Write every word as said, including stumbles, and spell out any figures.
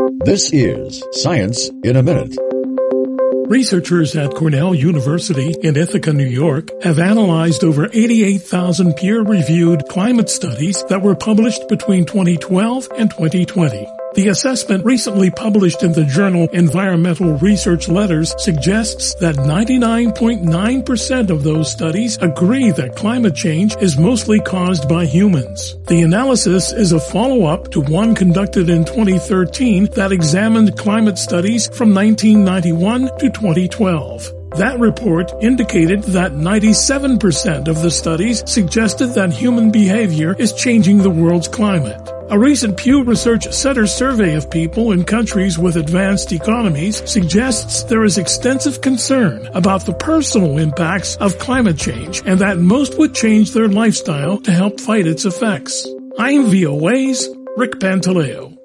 This is Science in a Minute. Researchers at Cornell University in Ithaca, New York, have analyzed over eighty-eight thousand peer-reviewed climate studies that were published between twenty twelve and twenty twenty. The assessment recently published in the journal Environmental Research Letters suggests that ninety-nine point nine percent of those studies agree that climate change is mostly caused by humans. The analysis is a follow-up to one conducted in twenty thirteen that examined climate studies from nineteen ninety-one to twenty twelve. That report indicated that ninety-seven percent of the studies suggested that human behavior is changing the world's climate. A recent Pew Research Center survey of people in countries with advanced economies suggests there is extensive concern about the personal impacts of climate change and that most would change their lifestyle to help fight its effects. I'm V O A's Rick Pantaleo.